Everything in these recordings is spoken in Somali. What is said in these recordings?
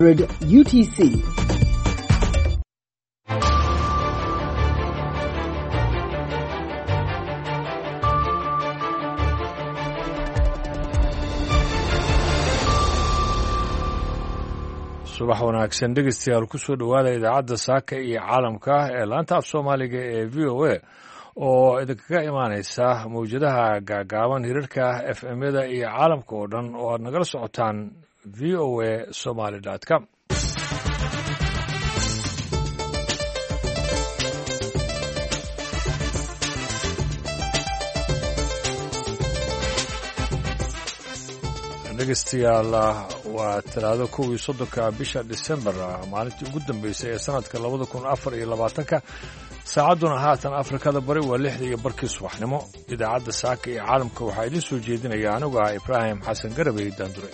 UTC. subax wanaagsan dhegeystayaal ku soo dhowaada idaacadda saaka iyo caalamka ee laanta af soomaaliga ee v o a oo idinkaga imaanaysa mawjadaha gaagaaban hirarka f m-yada iyo caalamka oo dhan oo aad nagala socotaan v o a somaly com. dhegeystayaal waa talaado 11 bisha December maalintii ugu dambeysay ee sanadka 2024 saacadduna haatan Afrikada bari waa 6:00 subaxnimo. idaacadda saaka iyo caalamka waxaa idin soo jeedinaya anigu Ibrahim Xasan Garabay Daandure.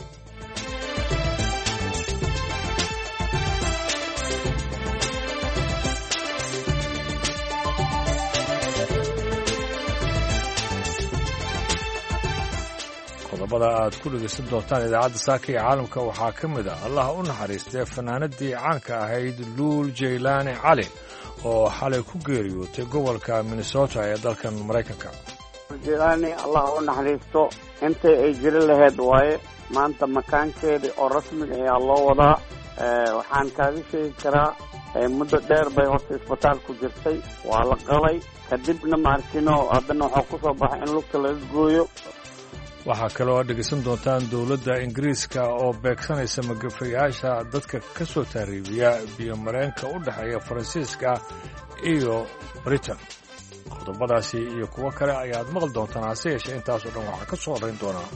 qodobada aad ku dhegeysan doontaan idaacadda saaka iyo caalamka waxaa ka mid ah allah u naxariistay fanaanadii caanka ahayd luul jaylaani cali oo xalay ku geeriyootay gobolka Minnesota ee dalkan Maraykanka. jaylaani allah u naxariisto intay ay jiri lahayd waaye maanta makaankeedii oo rasmiga ayaa loo wadaa. waxaan kaaga sheegi karaa muddo dheer bay horta isbitaal ku jirtay, waa la qalay kadibna maarkino haddana waxaa ku soo baxay in lugta laga gooyo. waxaa kaloo dhegeysan doontaan dowladda Ingiriiska oo beegsanaysa magafayaasha dadka ka soo taariibiya biyo-mareenka u dhexeeya Faransiiska iyo Britain. qodobadaasi iyo kuwo kale ayaad maqli doontaan, hase yeeshee intaasoo dhan waxaa ka soo horrayn doonaa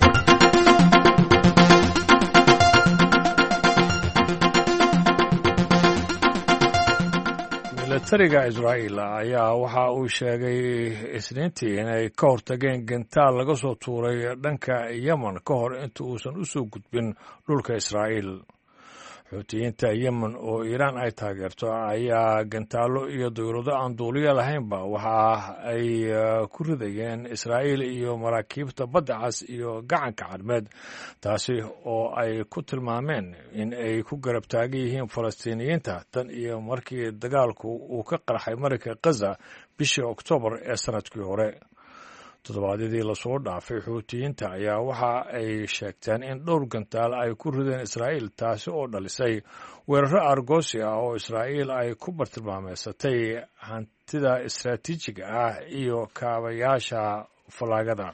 militariga Israa'iil ayaa waxa uu sheegay Isniintii inay ka hortageen gantaal laga soo tuuray dhanka Yemen ka hor inta uusan u soo gudbin dhulka Israa'iil. xuutiyiinta Yemen oo Iiraan ay taageerto ayaa gantaallo iyo dawlado aan duuliyo lahaynba waxa ay ku ridayeen Israa'iil iyo maraakiibta badda cas iyo gacanka cadmeed, taasi oo ay ku tilmaameen in ay ku garab taagan yihiin Falastiiniyiinta tan iyo markii dagaalku uu ka qarxay marinka Gaza bishii Oktoobar ee sanadkii hore. toddobaadyadii lasoo dhaafay xuutiyiinta ayaa waxa ay sheegteen in dhowr gantaal ay ku rideen Israa'iil, taasi oo dhalisay weeraro argoosi ah oo Israa'iil ay ku bartilmaameysatay hantida istaraatiijiga ah iyo kaabayaasha falaagada.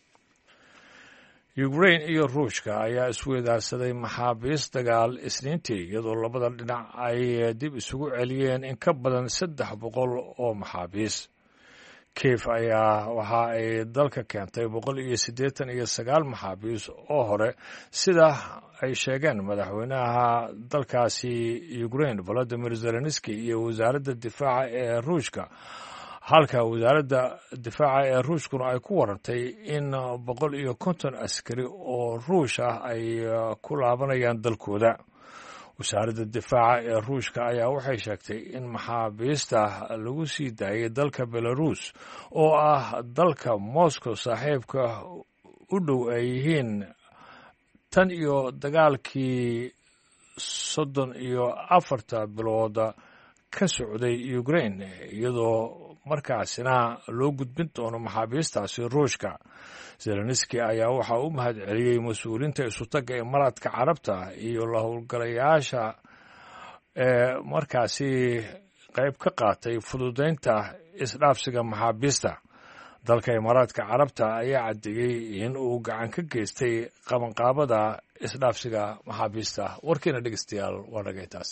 Ukraine iyo Ruushka ayaa isweydaarsaday maxaabiis dagaal Isniintii, iyadoo labada dhinac ay dib isugu celiyeen in ka badan 300 oo maxaabiis. Kiev ayaa waxa ay dalka keentay 189 maxaabiis oo hore, sida ay sheegeen madaxweynaha dalkaasi Ukraine Volodymyr Zelensky iyo wasaaradda difaaca ee Ruushka, halka wasaaradda difaaca ee Ruushkuna ay ku warantay in 150 askari oo Ruush ah ay ku laabanayaan dalkooda. wasaaradda difaaca ee Ruushka ayaa waxay sheegtay in maxaabiista lagu sii daayay dalka Belarus oo ah dalka Moscow saaxiibka u dhow ay yihiin tan iyo dagaalkii 34 bilood ka socday Ukraine, iyadoo markaasina loo gudbin doono maxaabiistaasi Ruushka. Zelensky ayaa waxa uu mahad celiyey mas-uuliyiinta isutaga Imaaraadka Carabta iyo la howlgalayaasha markaasi qayb ka qaatay fududeynta isdhaafsiga maxaabiista. dalka Imaaraadka Carabta ayaa caddeeyey in uu gacan ka geystay qabanqaabada isdhaafsiga maxaabiista. warkiina dhegeystayaal waa dhagaytaas.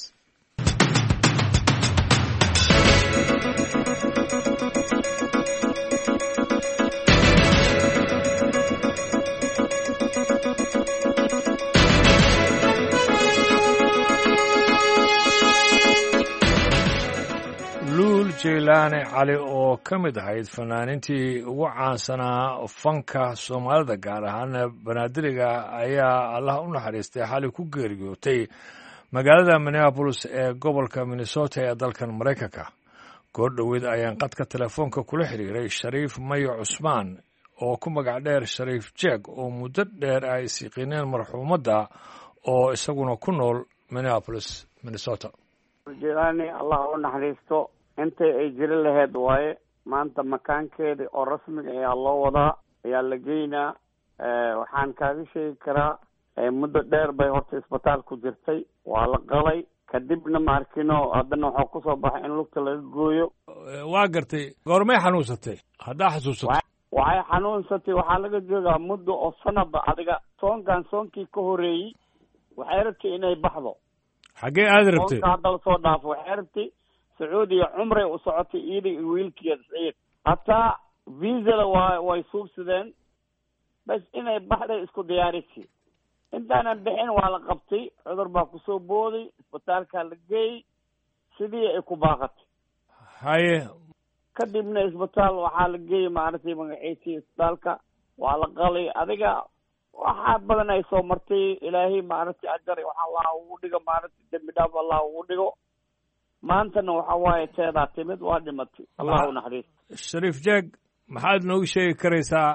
luul jaylaani cali oo ka mid ahayd fanaaniintii ugu caansanaa fanka Soomaalida gaar ahaan banaadiriga ayaa allah u naxariistay xalay ku geeriyootay magaalada Minneapolis ee gobolka Minnesota ee dalkan Maraykanka. goordhoweed ayaan qadka telefoonka kula xiriiray Shariif Mayo Cusmaan oo ku magac dheer Shariif Jeeg oo muddo dheer ay siiqineen marxuumadda oo isaguna ku nool minneapolis minnesota. jilani allah u naxariisto intay ay jiri lahayd waaye maanta makaankeedii oo rasmiga ayaa loo wadaa ayaa la geynaa. waxaan kaaga sheegi karaa muddo dheer bay horta isbitaal ku jirtay, waa la qalay, kadibna maarkino haddana waxaa kusoo baxay in lugta laga gooyo. waa gartay. goormay xanuunsatay haddaa xasuusato? waxay xanuunsatay waxaa laga joogaa muddo oo sanaba adiga soonkii ka horeeyey waxay rabtay inay baxdo. xaggee aada rabtay? soonka hadda lasoo dhaafo waxay rabtay sacuudiya cumray u socotay iyada iyo wiilkeeda saciid, hataa viisala way suubsadeen bas inay baxday isku diyaarisi. intaanan bixin waa la qabtay, cudur baa kusoo booday, isbitaalkaa la geeyey, sidii ay ku baaqatay. haye kadibna isbitaal waxaa la geeyey maaragtay magaciisii isbitaalka waa la qalay. adiga waxaa badan ay soo martay, ilaahay maaragtay ajar wax allah ugu dhigo, maaragtay dembi dhaaf allah ugu dhigo. maantana waxa waaye teedaa timid waa dhimatay, allah u naxariisto. shariif jeeg maxaad noogu sheegi karaysaa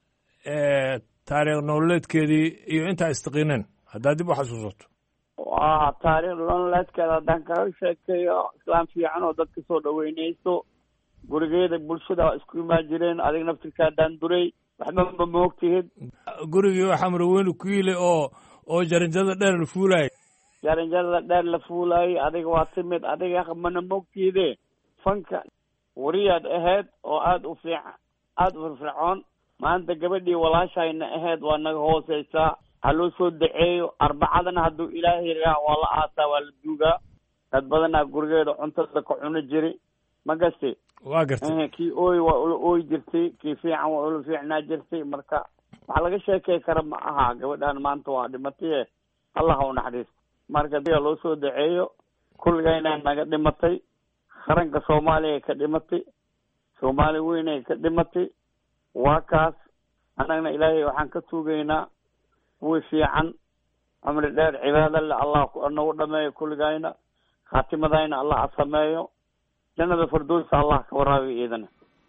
taariikh nololeedkeedii iyo intaa istaqiineen haddaad dib u xasuusato? waa taariikh nololeedkeeda haddaan kaga sheekeeyo, islaam fiican oo dadka soo dhaweynayso, gurigeeda bulshada isku imaan jireen, adiga naftirkaadaan duray waxba ma moogtihid. gurigii waxaa marweyne ku yili oo jaranjada dheer la fuulaayay. jaranjarada dheer la fuulaayay, adiga waa timid, adiga mana moogtihide. fanka wariyaad ahayd oo aada u fiican, aada u firfircoon. maanta gabadhii walaashayna ahayd waa naga hooseysaa, ha loo soo daceeyo. arbacadana hadduu ilaahay raa waa la aasaa, waa la duugaa. dad badanaa gurigeeda cuntada ka cuni jiri, ma gasti? waa gartay. kii ooy waa ula ooy jirtay, kii fiican waa ula fiicnaa jirtay. marka waxaa laga sheekey kara ma aha. gabadhaan maanta waa dhimataye, allah ha u naxariisto. marka diga loo soo daceeyo, kulligayna naga dhimatay. qaranka soomaaliya ka dhimatay, soomaali weynay ka dhimatay. waa kaas annagna ilaahay waxaan ka tuugaynaa kuwii fiican, cumri dheer, cibaado le allah nagu dhameeyo kulligayna, khaatimadayna allah asameeyo, jannada firdowsa allah ka waraabiyo iidana.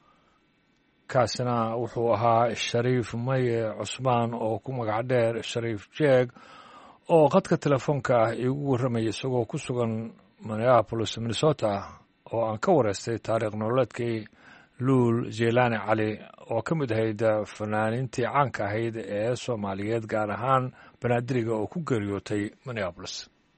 kaasina wuxuu ahaa shariif maye cusmaan oo ku magac dheer shariif jeeg, oo khadka telefoonka ah iigu warramaya isagoo ku sugan minneapolis minnesota, oo aan ka wareystay taariikh nololeedkii luul jeylaani cali oo ka mid ahayd fanaaniintii caanka ahayd ee soomaaliyeed, gaar ahaan banaadiriga oo ku geeriyootay minneapolis.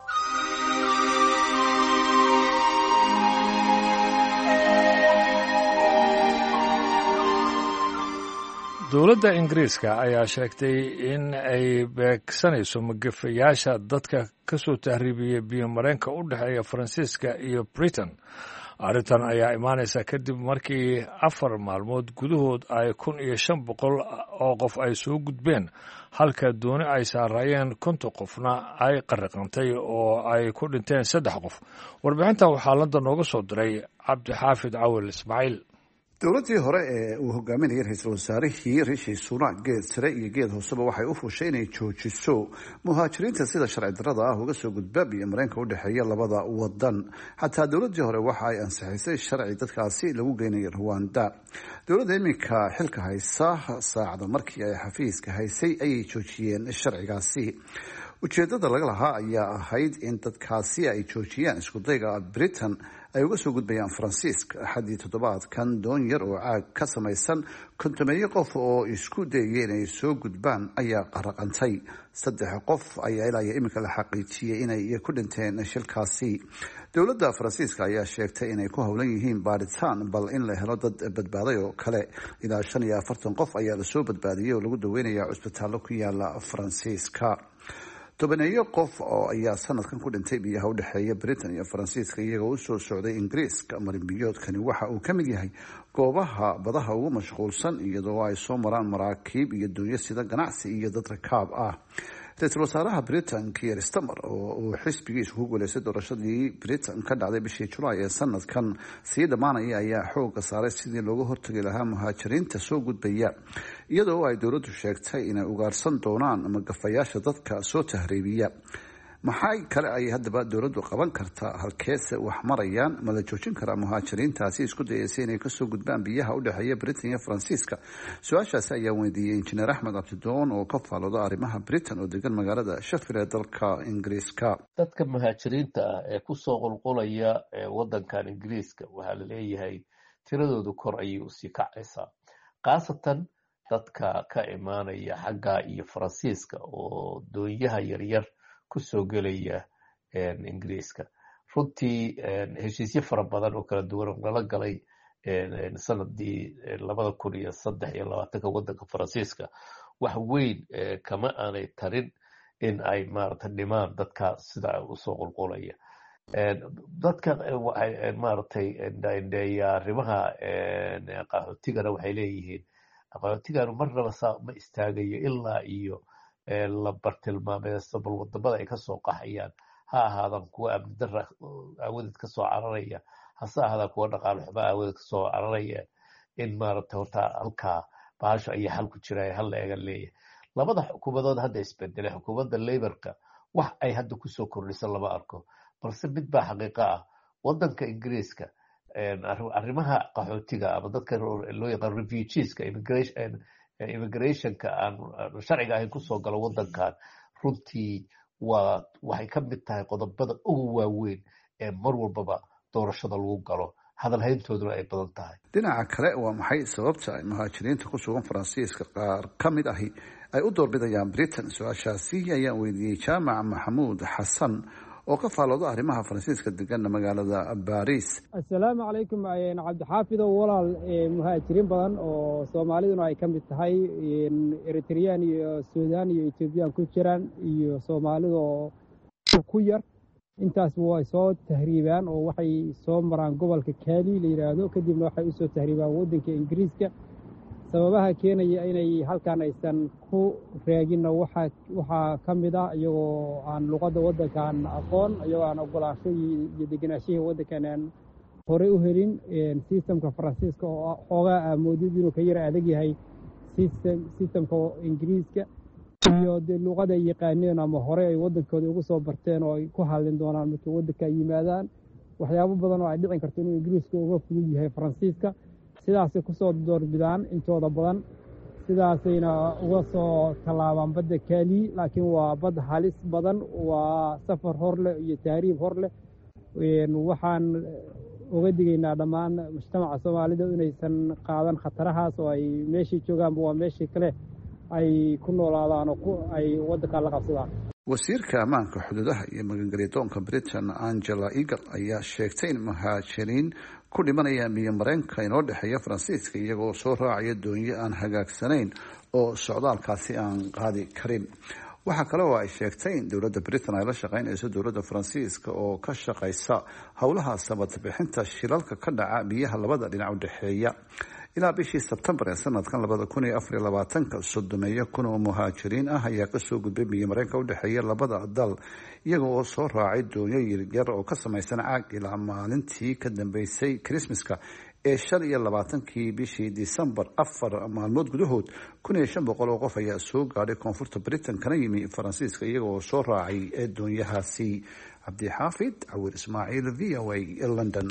dowladda ingiriiska ayaa sheegtay in ay beegsanayso magafayaasha dadka ka soo tahriibiyey biyo mareenka u dhexeeya faransiiska iyo britain. arrintan ayaa imaanaysa kadib markii 4 maalmood gudahood ay 1,500 oo qof ay soo gudbeen, halka dooni ay saarayeen 50 qofna ay qarriqantay oo ay ku dhinteen 3 qof. warbixintan waxaa London nooga soo diray cabdixaafid cawil ismaaciil. dowladdii hore ee uu hogaaminayay ra-iisul wasaarihii rishi sunak geed sare iyo geed hooseba waxay u fushay inay joojiso muhaajiriinta sida sharci darrada ah uga soo gudba biyo mareenka u dhexeeya labada wadan. xataa dowladdii hore waxa ay ansixisay sharci dadkaasi lagu geynayo rwanda. dowladda iminka xilka haysa saacada markii ay xafiiska haysay ayay joojiyeen sharcigaasi. ujeedada laga lahaa ayaa ahayd in dadkaasi ay joojiyaan iskudayga britain ay uga soo gudbayaan faransiiska. axadii toddobaadkan doon yar oo caag ka samaysan 50 qof oo isku dayay inay soo gudbaan ayaa qaraqantay. 3 qof ayaa ilaa iminka la xaqiijiyey inay ku dhinteen shilkaasi. dowladda faransiiska ayaa sheegtay inay ku howlan yihiin baaritaan bal in la helo dad badbaaday oo kale. ilaa 45 qof ayaa lasoo badbaadiyey oo lagu daweynayaa cusbitaallo ku yaala faransiiska. 10 qof oo ayaa sanadkan ku dhintay biyaha u dhexeeya britain iyo faransiiska iyagoo u soo socday ingiriiska. marinbiyoodkani waxa uu ka mid yahay goobaha badaha ugu mashquulsan, iyadoo ay soo maraan maraakiib iyo doonyo sida ganacsi iyo dad rakaab ah. ra-iisul wasaaraha britain Keir Starmer oo uu xisbigiisu ku guuleystay doorashadii britain ka dhacday bishii Julaay ee sanadkan sii dhammaanaya ayaa xooga saaray sidii looga hortagi lahaa muhaajiriinta soo gudbaya, iyadoo ay dowladdu sheegtay inay ugaarsan doonaan magafayaasha dadka soo tahriibiya. maxay kale ay haddaba dowladdu qaban kartaa? halkeese wax marayaan? ma la joojin karaa muhaajiriintaasi isku dayaysa inay kasoo gudbaan biyaha u dhexeeya Britain iyo Faransiiska? su-aashaasi ayaa weydiiyey injineer Axmed Abdidoon oo ka faalooda arrimaha Britain oo degan magaalada Sheffield ee dalka Ingiriiska. dadka muhaajiriinta ah ee kusoo qulqulaya wadankan Ingiriiska waxaa la leeyahay tiradoodu kor ayay usii kacaysaa, khaasatan dadka ka imaanaya xagga iyo Faransiiska oo doonyaha yaryar kusoo gelaya Ingiriiska. runtii heshiisyo fara badan oo kala duwan lala galay sanadii 2023 wadanka Faransiiska wax weyn kama aanay tarin in ay maaragtay dhimaan dadka sida usoo qulqulaya. dadka waxay maaragtay arrimaha qaxootigana waxay leeyihiin qaxootiganu marnaba ma istaagayo ilaa iyo la bartilmaameesto bal wadamada ay kasoo qaxayaan, ha ahaadan kuwa amni darra aawadeed kasoo cararaya, hase ahaadaan kuwa dhaqaale xumo aawadeed kasoo cararaya, in maaragtay horta halkaa bahasho ayaa xal ku jira hal la eega leeyahay. labada xukuumadood hadda isbedelay, xukuumadda Labourka wax ay hadda kusoo kordhiso lama arko, balse mid baa xaqiiqo ah, wadanka Ingiriiska arrimaha qaxootiga ama dadka loo yaqaan refugeeska immigrationka aan sharciga ahayn kusoo galo wadankan, runtii waxay ka mid tahay qodobada ugu waaweyn ee mar walbaba doorashada lagu galo, hadalhayntooduna ay badan tahay. dhinaca kale waa maxay sababta ay muhaajiriinta ku sugan Faransiiska qaar ka mid ahi ay u doorbidayaan Britain? su-aashaasi ayaan weydiiyey Jaamac Maxamuud Xasan oo ka faalooda arrimaha Faransiiska degan magaalada Paris. assalaamu calaykum cabdixaafidow. walaal muhaajiriin badan oo Soomaaliduna ay ka mid tahay, Eritrean iyo Suudaan iyo Ethiopian ku jiraan, iyo Soomaalida oo ku yar, intaasba way soo tahriibaan oo waxay soo maraan gobolka Kaali la yiraahdo, kadibna waxay usoo tahriibaan wadanka Ingiriiska. sababaha keenaya inay halkan aysan ku raagina waxaa ka mid ah iyagoo aan luqadda wadankan aqoon, iyagoo aan ogolaansho iyo degenaashihii wadankan aan horey u helin. systemka Faransiiska oo xoogaa amoodid inuu ka yara adag yahay systemka Ingiriiska, iyo dee luqada yaqaaneen ama hore ay wadankooda ugu soo barteen oo ay ku hadlin doonaan markay wadanka yimaadaan. waxyaabo badan oo ay dhicin karto inuu Ingiriiska uga fudud yahay Faransiiska, sidaasay kusoo doorbidaan intooda badan, sidaasayna uga soo tallaabaan badda Kaali. laakiin waa bad halis badan, waa safar hor leh iyo tahriib hor leh. waxaan uga digaynaa dhammaan mujtamaca Soomaalida inaysan qaadan khatarahaas, oo ay meeshii joogaanba waa meeshii kale ay ku noolaadaan oo ay wadanka la qabsadaan. wasiirka ammaanka xuduudaha iyo magangelyadoonka Britain Angela Eagle ayaa sheegtay in muhaajiriin ku dhimanayaan biyo mareenka inoo dhexeeya Faransiiska iyagoo soo raacaya doonyo aan hagaagsanayn oo socdaalkaasi aan qaadi karin. waxaa kale oo ay sheegtay in dowladda Britain ay la shaqaynayso dowladda Faransiiska oo ka shaqaysa howlaha samad bixinta shilalka ka dhaca biyaha labada dhinac u dhexeeya. ilaa bishii Sebtembar ee sanadkan 2024 sodomeeyo kun oo muhaajiriin ah ayaa kasoo gudbay biyo mareenka u dhexeeya labada dal iyaga oo soo raacay doonyo yaryar oo ka samaysan caag ilaa maalintii ka dambeysay Christmaska ee 25 bishii December. 4 maalmood gudahood 1500 oo qof ayaa soo gaadhay koonfurta Britain kana yimi Faransiiska iyaga oo soo raacay doonyahaasi. Cabdixaafid Cawir Ismaaciil, VOA, London.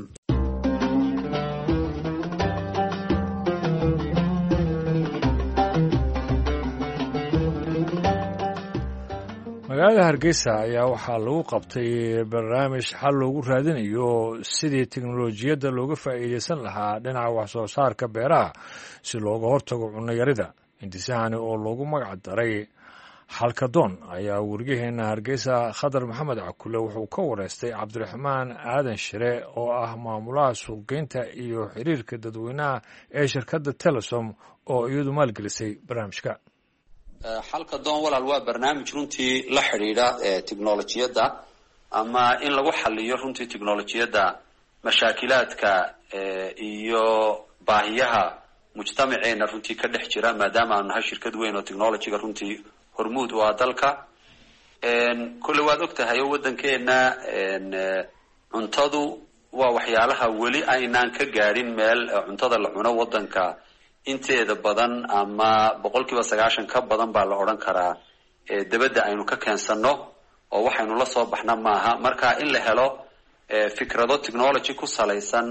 magaalada Hargeysa ayaa waxaa lagu qabtay barnaamij xal loogu raadinayo sidii tiknoolajiyadda looga faa'iideysan lahaa dhinaca wax soo saarka beeraha si looga hortago cunno yarida. intisahani oo loogu magac daray xalkadoon ayaa waryaheena Hargeysa Khadar Maxamed Cakule wuxuu ka wareystay Cabdiraxmaan Aadan Shire oo ah maamulaha suuqgeynta iyo xiriirka dadweynaha ee shirkadda Telesom oo iyadu maalgelisay barnaamijka. xalkadoon walaal waa barnaamij runtii la xidhiidha tiknoolajiyadda ama in lagu xaliyo runtii tiknoolajiyadda mashaakilaadka iyo baahiyaha mujtamaceena runtii ka dhex jira, maadaama aanu nahay shirkad weyn oo technologyga runtii hormuud u ah dalka. kolle waad ogtahay oo wadankeena cuntadu waa waxyaalaha weli aynaan ka gaadhin meel cuntada la cuno wadanka inteeda badan ama 90% ka badan baa la odhan karaa dabadda aynu ka keensano oo waxaynu la soo baxna maaha. Marka in la helo fikrado technology ku salaysan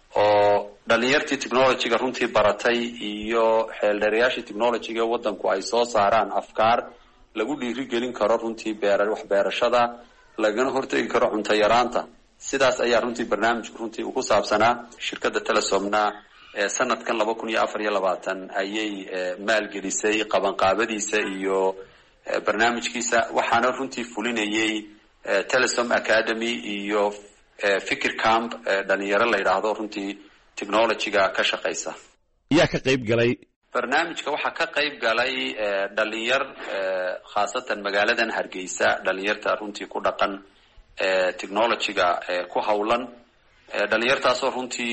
oo dhalinyartii technologyga runtii baratay iyo xeeldheerayaashii technologyga waddanku ay soo saaraan afkaar lagu dhiirigelin karo runtii waxbeerashada, lagana hortegi karo cunto yaraanta. Sidaas ayaa runtii barnaamijku runtii uu ku saabsanaa. Shirkadda Telesomna sanadkan 2024 ayay maalgelisay qabanqaabadiisa iyo barnaamijkiisa, waxaana runtii fulinayay Telesom Academy iyo Fikir Camp dhalinyaro la yidhaahdo runtii technologyga ka shaqaysa. yaa ka qayb galay barnaamijka? Waxaa ka qayb galay dhalinyar khaasatan magaaladan Hargeysa, dhalinyarta runtii ku dhaqan technologyga ku hawlan. Dhalinyartaasoo runtii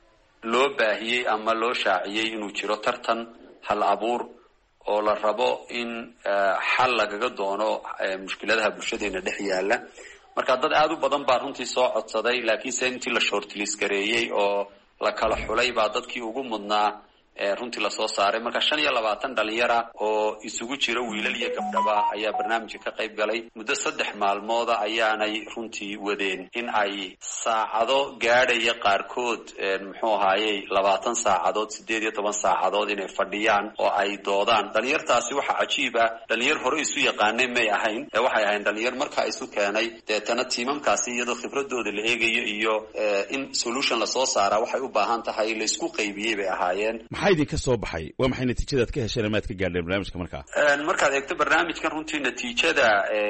loo baahiyey ama loo shaaciyey inuu jiro tartan hal abuur oo la rabo in xal lagaga doono mushkiladaha bulshadeena dhex yaala. Marka dad aad u badan baa runtii soo codsaday, laakiinse intii la shortlist gareeyey oo la kala xulay baa dadkii ugu mudnaa runtii lasoo saaray. Marka 25 dhalinyara oo isugu jira wiilal iyo gabdhaba ayaa barnaamijka ka qayb galay. Muddo 3 maalmooda ayaanay runtii wadeen in ay saacado gaadhaya qaarkood muxuu ahaayey 20 saacadood 18 saacadood inay fadhiyaan oo ay doodaan. dhalinyartaasi waxa cajiib ah, dhalinyar hore isu yaqaanay may ahayn, waxay ahayn dhalinyar markaa isu keenay deetana tiimamkaasi iyadoo khibradooda la eegayo iyo in solution lasoo saaraa waxay u baahan tahay la isku qaybiyey bay ahaayeen. maxaa idinka soo baxay? waa maxay natiijadaad ka hesheen amaad ka gaadheen barnaamijka markaa? Markaad eegto barnaamijkan runtii natiijada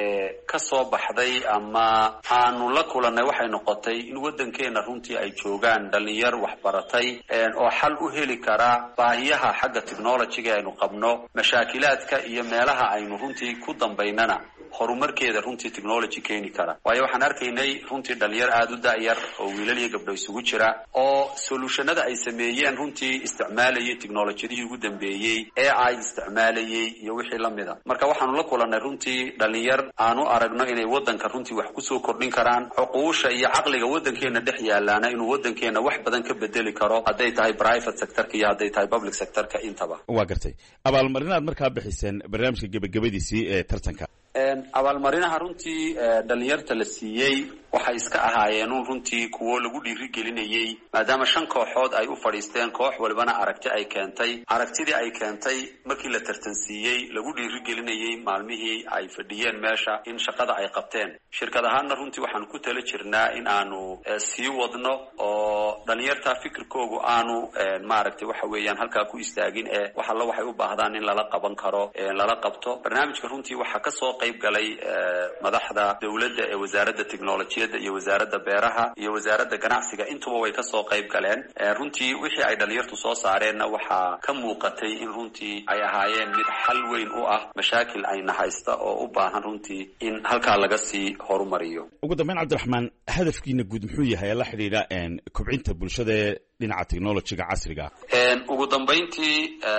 ka soo baxday ama aanu la kulannay waxay noqotay in waddankeena runtii ay joogaan dhalinyar waxbaratay oo xal u heli kara baahiyaha xagga technologyga aynu qabno, mashaakilaadka iyo meelaha aynu runtii ku dambaynana horumarkeeda runtii technology keeni kara. waayo waxaan arkaynay runtii dhalinyar aad u da'yar oo wiilal iyo gabdho isugu jira oo solutionada ay sameeyeen runtii isticmaalayay technologyadii ugu dambeeyey ee ay isticmaalayay iyo wixii la mida. marka waxaanu la kulannay runtii dhalinyar aanu aragno inay waddanka runtii wax kusoo kordhin karaan, xuquuqsha iyo caqliga waddankeena dhex yaalaana inuu waddankeena wax badan ka bedeli karo, hadday tahay private sectorka iyo hadday tahay public sectorka intaba. waa gartay. abaalmarinaad markaa bixiseen barnaamijka gebagabadiisii ee tartanka? abaalmarinaha runtii dhalinyarta la siiyey waxay iska ahaayeen runtii kuwo lagu dhiirigelinayey, maadaama 5 kooxood ay u fadhiisteen, koox walbana aragti ay keentay. aragtidii ay keentay markii la tartansiiyey lagu dhiirigelinayey maalmihii ay fadhiyeen meesha in shaqada ay qabteen. shirkad ahaanna runtii waxaanu ku tala jirnaa in aanu sii wadno oo dhalinyarta fikirkoogu aanu maaragtay waxa weeyaan halkaa ku istaagin wax alla waxay u baahdaan in lala qaban karo lala qabto. barnaamijka runtii waxaa kasoo qayb galay madaxda dawladda ee wasaaradda technolojiyadda iyo wasaaradda beeraha iyo wasaaradda ganacsiga, intuba way kasoo qayb galeen. runtii wixii ay dhalinyartu soo saareenna waxaa ka muuqatay in runtii ay ahaayeen mid xal weyn u ah mashaakil ayna haysta oo u baahan runtii in halkaa laga sii horumariyo. ugu dambeyn cabdiraxmaan, hadafkiina guud muxuu yahay ee la xidhiidha kobcinta bulshada dhinaca technologyga casriga? ugu dambeyntii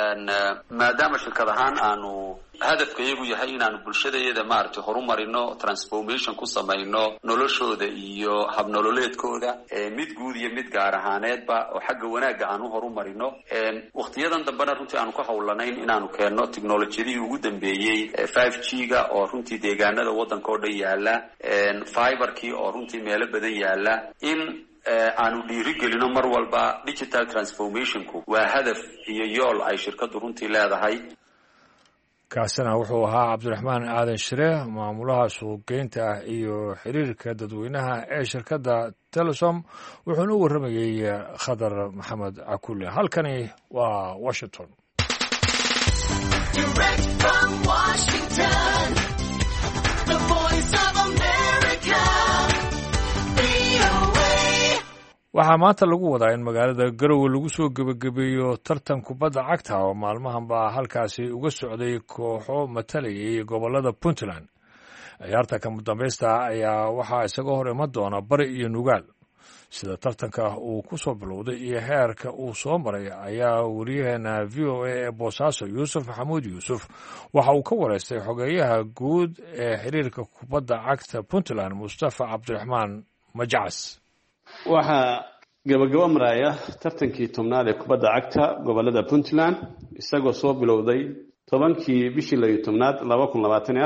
maadaama shirkad ahaan aanu hadafka iyagu yahay inaanu bulshadayada maaragtay horumarino, transformation ku samayno noloshooda iyo habnololeedkooda, mid guud iyo mid gaar ahaaneedba oo xagga wanaagga aanu horumarino. waqtiyadan dambena runtii aanu ka hawlanayn inaanu keenno technolojiyadii ugu dambeeyey 5G-ga oo runtii deegaanada waddanka oo dhan yaala, fiberkii oo runtii meelo badan yaala. in aanu dhiirigelino mar walba digital transformationku waa hadaf iyo yool ay shirkaddu runtii leedahay. kaasina wuxuu ahaa cabdiraxmaan aadan shire, maamulaha suuqgeynta ah iyo xiriirka dadweynaha ee shirkadda Telesom, wuxuuna u warramayey khadar maxamed cakule. halkani waa Washington. waxaa maanta lagu wadaa in magaalada Garowe lagu soo gebagabeeyo tartan kubadda cagta oo maalmahan baa halkaasi uga socday kooxo matalayay gobolada Puntland. ciyaarta kama dambaysta ayaa waxaa isaga hor iman doona Bari iyo Nugaal. sida tartanka uu ku soo bilowday iyo heerka uu soo maray ayaa wariyaheena VOA ee Boosaaso Yuusuf Xamuud Yuusuf waxa uu ka wareystay xogeeyaha guud ee xiriirka kubadda cagta Puntland Mustafa Cabdiraxmaan Majacas. waxaa gabagabo maraya tartankii 10aad ee kubadda cagta gobolada Puntland isagoo soo bilowday 10kii bishii 10aad 2024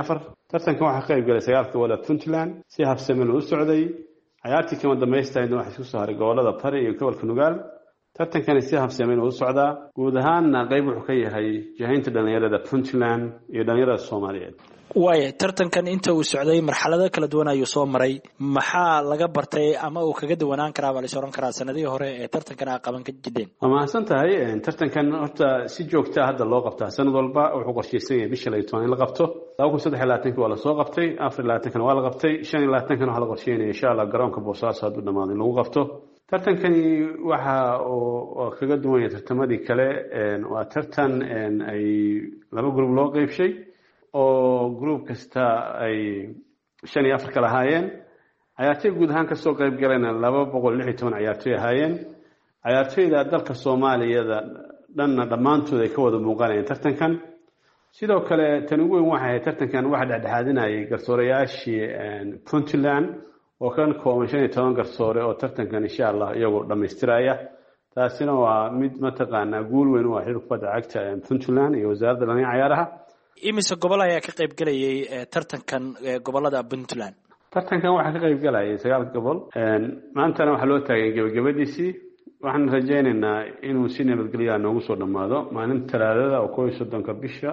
tartankan waxaa ka qayb galay 9 gobolada Puntland si habsami loo socday ciyaartii kama dambeystayna waxa isku soo haray gobolada Bari iyo gobolka Nugaal tartankani si habsami loo socdaa guud ahaanna qayb wuxuu ka yahay jahaynta dhalinyarada Puntland iyo dhalinyarada Soomaaliyeed waaye tartankan inta uu socday marxalado kala duwan ayuu soo maray maxaa laga bartay ama uu kaga duwanaan karaa bal sooran karaa sanadihii hore ee tartankan ay qaban ka jideen ama santahay tartankan horta si joogto ah hadda loo qabtaa sanad walba wuxuu qorsheysan yahay bisha 12 in la qabto 2023 waa la soo qabtay 24 waa la qabtay 25 waxa la qorsheeyay insha Allah garoonka Boosaaso haduu dhamaado in lagu qabto tartankani waxa uu kaga duwan yahay tartamadii kale waa tartan ay laba group loo qaybshay oo group kasta ay 5 kala haayeen ciyaartoy guud ahaan ka soo qayb galayna 216 ciyaartoy ahaayeen ciyaartoyda dalka Soomaaliyeed dhanna dhamaantood ay ka wada muuqanayeen tartankan sidoo kale tan ugu weyn waxa ay tartankan waxa dhexdhexaadinayay garsoorayaashii Puntland oo kan kooban 15 garsoore oo tartankan insha Allah iyagu dhameystiraya taasina waa mid mataqaana guul weyn oo xiriirka kubadda cagta Puntland iyo wasaaradda dhalinyarada ciyaaraha imise gobol ayaa ka qayb galayay tartankan gobolada Puntland tartankan waxa ka qayb galayay 9 gobol maantana waxa loo taagay gabagabadiisii waxaan rajaynaynaa inuu si nabadgelyo ah noogu soo dhamaado maalinta Talaadada oo 13 bisha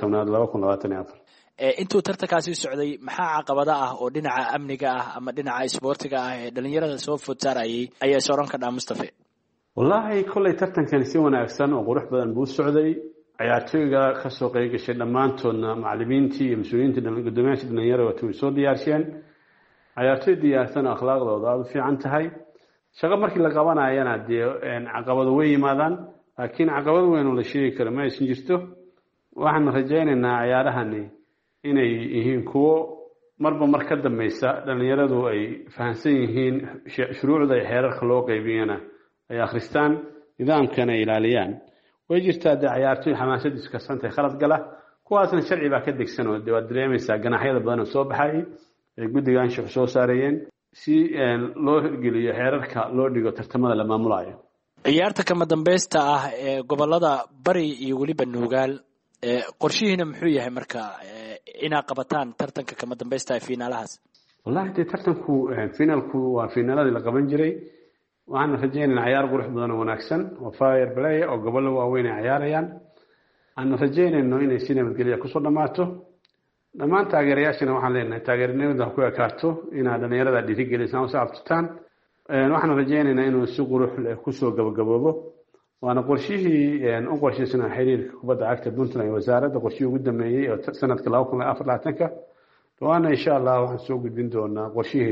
2024 intuu tartankaasi socday maxaa caqabada ah oo dhinaca amniga ah ama dhinaca isboortiga ah ee dhalinyarada soo foodsaarayay ayaa sooran ka dhaa Mustafa wallahi kulay tartankan si wanaagsan oo qurux badan buu socday ciyaartoyga ka soo qayb gashay dhamaantoodna macallimiintii iyo mas'uuliyiinta gudoomiyaasha dhalinyarada waa soo diyaarsheen ciyaartoy diyaarsan akhlaaqdooda aad u fiican tahay shaqo markii la qabanayana caqabado way yimaadaan laakiin caqabado weyn oo la sheegi karo ma aysan jirto waxaan rajaynaynaa ciyaarahani inay yihiin kuwo marba mar ka dambaysa dhalinyaradu ay fahansan yihiin shuruucda iyo xeerarka loo qaybiyana ay akhristaan nidaamkana ay ilaaliyaan way jirtaa ciyaartoy xamaasadiis ka santay khalad gala kuwaasna sharci baa ka degsan oo waa dareemaysaa ganaxyada badan oo soo baxay ee guddiga anshax soo saarayeen si loo hirgeliyo xeerarka loo dhigo tartamada la maamulayo ciyaarta kama dambaysta ah ee gobolada Bari iyo waliba Nugaal qorshihiina muxuu yahay marka ina qabataan tartanka kama dambaysta ee finaalahaas wallahi tartanku finaalku waa finaaladii la qaban jiray waxaan rajaynaynaa ciyaar qurux badan oo wanaagsan oo fire play oo gobolada waaweyn ay ciyaarayaan aan rajaynaynaa inay si nabadgelyo ku soo dhamaato dhamaan taageerayaashana waxaan leenahay taageernimada ku ekaato inaad dhalinyarada dhiirigelisaan oo saabtaan waxaan rajaynaynaa inuu si qurux leh ku soo gabagaboobo waana qorshihii u qorshaysanaa xiriirka kubadda cagta Puntland iyo wasaaradda qorshihii ugu dambeeyay oo sanadka 2024 waana insha Allah waxaan soo gudbin doonaa qorshihii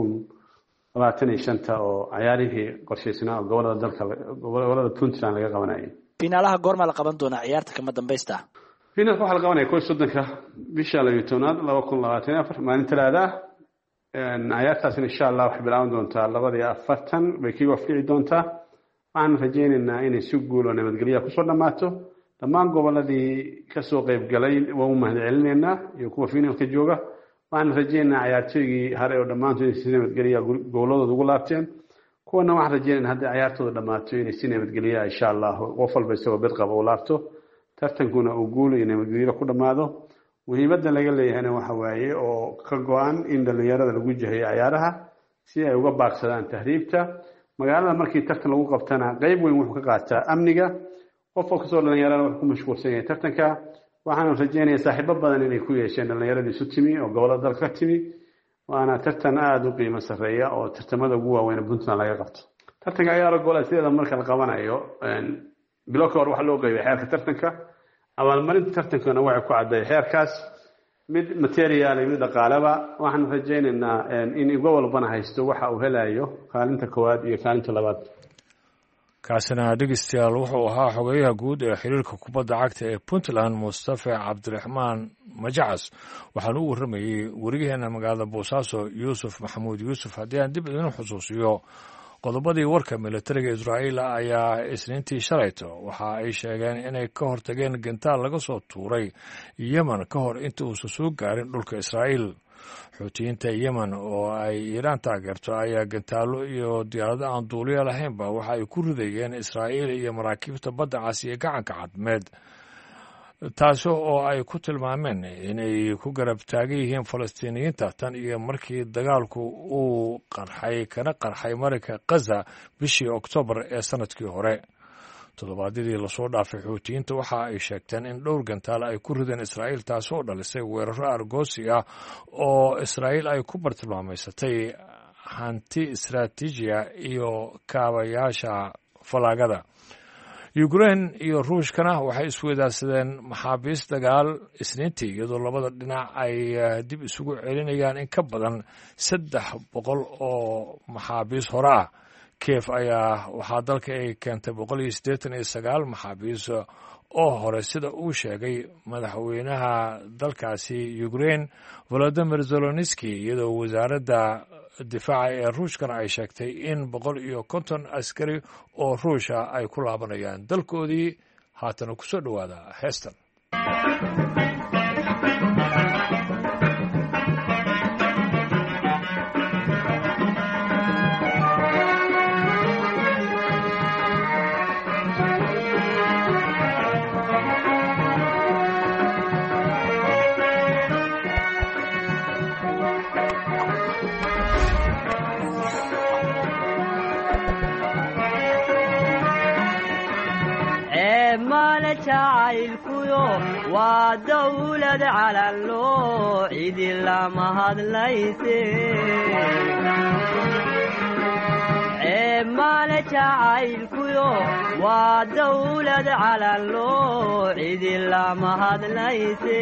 2025 oo ciyaarihii qorshaysanaa gobolada dalka gobolada Puntland laga qabanayay finaalaha goorma la qaban doona ciyaarta kama dambaysta finaalka waxa la qabanaya 13 bisha 2024 maalinta Talaada ciyaartaas insha Allah wax bilaaban doontaa 2:40 bay kiiba fiici doontaa waxaan rajaynaynaa inay si guul oo nabadgelyo ku soo dhamaato dhammaan goboladii ka soo qayb galay waa u mahadcelinaynaa iyo kuwa finaalka jooga waxaan rajaynaynaa ciyaartoygii hore oo dhammaantood si nabadgelyo goboladooda ugu laabteen kuwana waxaan rajaynaynaa haddii ciyaartooda dhamaato inay si nabadgelyo insha Allah qof walba isagoo bid qaba u laabto tartankuna uu guul iyo nabadgelyo ku dhamaado muhiimadda laga leeyahay waxa waaye oo ka go'an in dhalinyarada lagu jahayo ciyaaraha si ay uga baaqsadaan tahriibta magaalada markii tartan lagu qabtana qayb weyn wuxuu ka qaataa amniga qof kastoo dhalinyarada wuxuu ku mashquulsan yahay tartanka waxaan rajaynayaa saaxiibo badan inay ku yeesheen dhalinyaradii isu timi oo gobolada dalka ka timi waana tartan aad u qiimo sareeya oo tartamada ugu waaweyn Puntland laga qabto tartanka ciyaaro gool sida marka la qabanayo bilo ka hor waxa loo qeybay xeerka tartanka abaalmarinta tartankana waxay ku caday xeerkaas mid material iyo dhaqaalaba waxaan rajaynaynaa in gobol bana haysto waxa uu helayo kaalinta koowaad iyo kaalinta labaad kaasina dhegeystayaal wuxuu ahaa xogeyaha guud ee xiriirka kubadda cagta ee Puntland Mustafa Cabdiraxmaan Majacas waxaan u waramayay wariyaheena magaalada Boosaaso Yuusuf Maxamuud Yuusuf haddii aan dib idin xusuusiyo qodobadii warka militariga Israa'iil ayaa isniintii shalayto waxa ay sheegeen inay ka hortageen gantaal laga soo tuuray Yemen ka hor inta uusan soo gaarin dhulka Israa'iil xuutiyiinta Yemen oo ay Iiraan taageerto ayaa gantaalo iyo diyaarado aan duuliyo lahaynba waxa ay ku ridayeen Israa'iil iyo maraakiibta badda cas iyo gacanka cadmeed taasi oo ay ku tilmaameen inay ku garab taagan yihiin falastiiniyiinta tan iyo markii dagaalku uu kana qarxay marinka khaza bishii oktoobar ee sanadkii hore. toddobaadyadii lasoo dhaafay xuutiyiinta waxa ay sheegteen in dhowr gantaal ay ku rideen israa'iil taasi oo dhalisay weeraro argoosi ah oo israa'iil ay ku bartilmaamaysatay hanti istaraatiijiya iyo kaabayaasha falaagada. Ukraine iyo Ruushkana waxay isweydaarsadeen maxaabiis dagaal Isniintii iyadoo labada dhinac ay dib isugu celinayaan in ka badan 300 oo maxaabiis hore ah. Kiev ayaa waxaa dalka ay keentay 189 maxaabiis oo hore sida uu sheegay madaxweynaha dalkaasi Ukraine Volodymyr Zelensky iyadoo wasaaradda difaaca ee Ruushkana ay sheegtay in 150 askari oo Ruusha ay ku laabanayaan dalkoodii. haatana ku soo dhawaada heestan. jacaylkuyo waa dawlad calanloo cidi lama hadlayse maale jacaylkuyo waa dawlad calanloo cidi lama hadlayse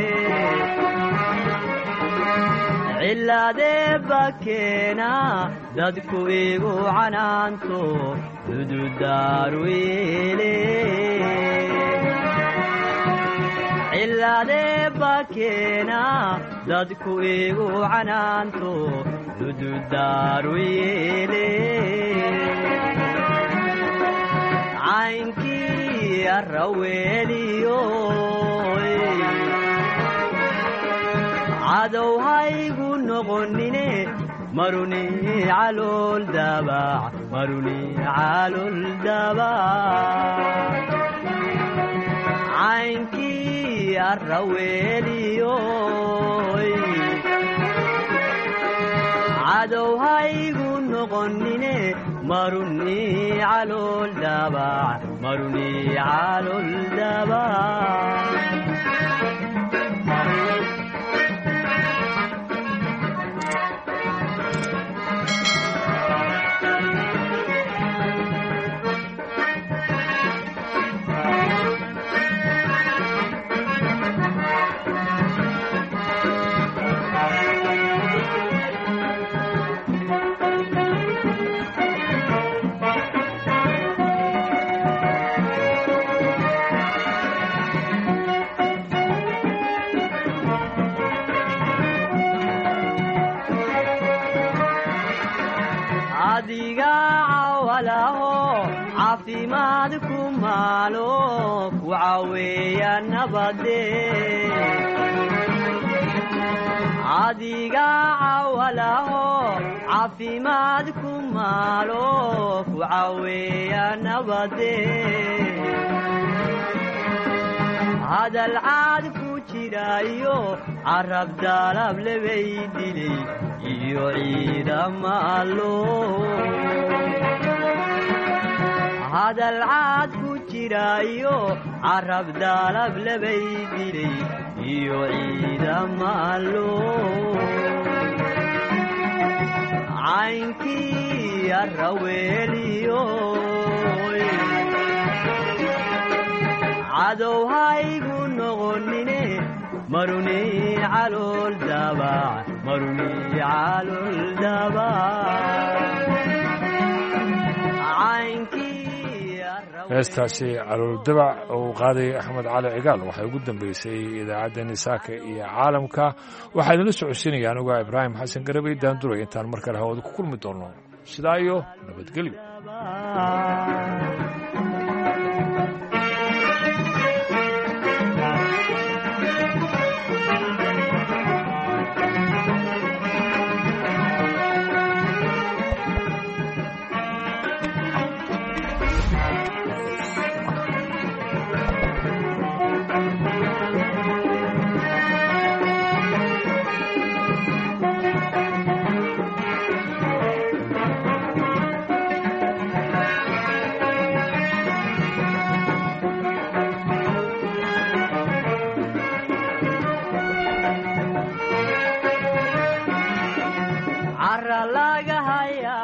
cilaadee bakeena dadku igu canaanto dududaaruile cilaadee bakeena dadku igu canaanto dududaaruile caynkii arraweeliyo cadow haygu noqonine maruni calool dabac maruni calool dabac caynkii arraweeliyo cadow haygu noqonine maruni calool dabac maruni calool dabac adiga cawalaho caafimaad ku maalo ku caweeya nabade adiga cawalaho caafimaad ku maalo ku caweeya nabade hadal caad ku jirayo carab dalab lebay dilay iyo ciidamaalo hadal caad ku jirayo carab dalab lebay dilay iyo ciidamaalo caynkii arraweeliyo cadow haygu noqonine maruni calool dabac maruni calool dabac heestaasi calool dabac oo qaaday axmed cali cigaal waxay ugu dambeysay idaacaddeenii saaka iyo caalamka waxaa idinla socodsiinaya anigu ibraahim xasan garabay daanduray intaan mar kale hawada ku kulmi doono sidaa iyo nabadgelyo